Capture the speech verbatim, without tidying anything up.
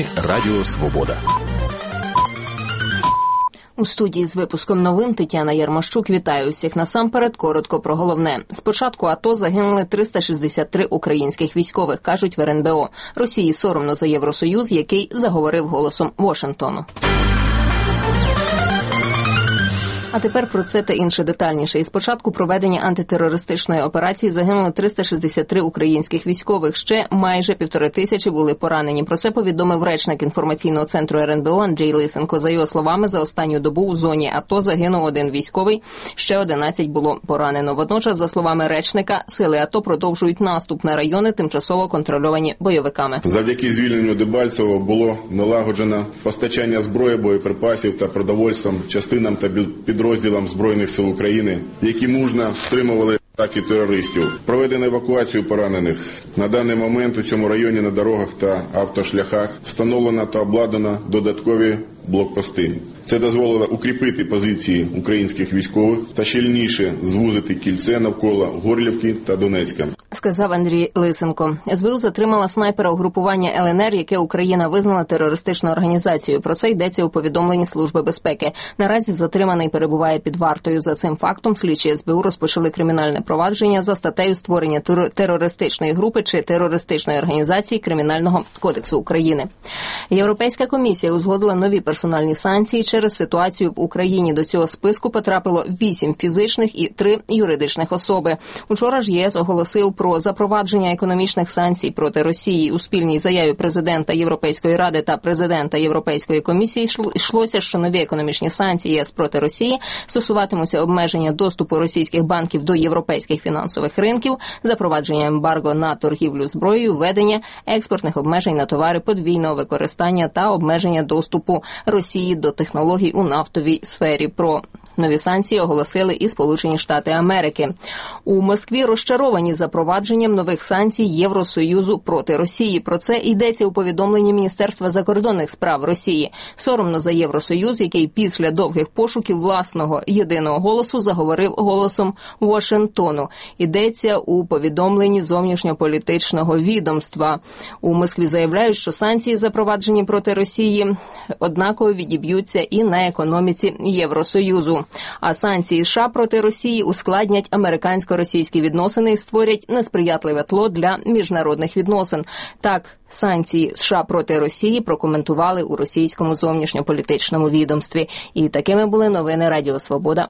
Радіо Свобода. У студії з випуском новин Тетяна Ярмощук. Вітаю усіх. Насамперед, коротко про головне. З початку АТО загинули триста шістдесят три українських військових, кажуть в ер ен бе о. Росії соромно за Євросоюз, який заговорив голосом Вашингтону. А тепер про це та інше детальніше. Із початку проведення антитерористичної операції загинули триста шістдесят три українських військових. Ще майже півтори тисячі були поранені. Про це повідомив речник інформаційного центру ер ен бе о Андрій Лисенко. За його словами, за останню добу у зоні АТО загинув один військовий, ще одинадцять було поранено. Водночас, за словами речника, сили АТО продовжують наступ на райони, тимчасово контрольовані бойовиками. Завдяки звільненню Дебальцевого було налагоджено постачання зброї, боєприпасів та продовольством частинам та підрозділам розділам Збройних сил України, які мужньо стримували атаки терористів. Проведено евакуацію поранених. На даний момент у цьому районі на дорогах та автошляхах встановлено та обладнано додаткові блокпости. Це дозволило укріпити позиції українських військових та щільніше звузити кільце навколо Горлівки та Донецька, сказав Андрій Лисенко. ес бе у затримала снайпера угрупування ел ен ер, яке Україна визнала терористичною організацією. Про це йдеться у повідомленні Служби безпеки. Наразі затриманий перебуває під вартою. За цим фактом слідчі ес бе у розпочали кримінальне провадження за статтею створення терористичної групи чи терористичної організації Кримінального кодексу України. Європейська комісія узгодила нові персональні санкції через ситуацію в Україні. До цього списку потрапило вісім фізичних і три юридичних особи. Учора ж ЄС оголосив про запровадження економічних санкцій проти Росії. У спільній заяві президента Європейської ради та президента Європейської комісії йшлося, що нові економічні санкції ЄС проти Росії стосуватимуться обмеження доступу російських банків до європейських фінансових ринків, запровадження ембарго на торгівлю зброєю, введення експортних обмежень на товари подвійного використання та обмеження доступу Росії до технологій у нафтовій сфері. Про нові санкції оголосили і Сполучені Штати Америки. У Москві розчаровані запровадженням нових санкцій Євросоюзу проти Росії. Про це йдеться у повідомленні Міністерства закордонних справ Росії. Соромно за Євросоюз, який після довгих пошуків власного єдиного голосу заговорив голосом Вашингтону. Йдеться у повідомленні зовнішньополітичного відомства. У Москві заявляють, що санкції, запроваджені проти Росії, однаково відіб'ються і на економіці Євросоюзу. А санкції США проти Росії ускладнять американсько-російські відносини і створять несприятливе тло для міжнародних відносин. Так, санкції США проти Росії прокоментували у російському зовнішньополітичному відомстві. І такими були новини Радіо Свобода.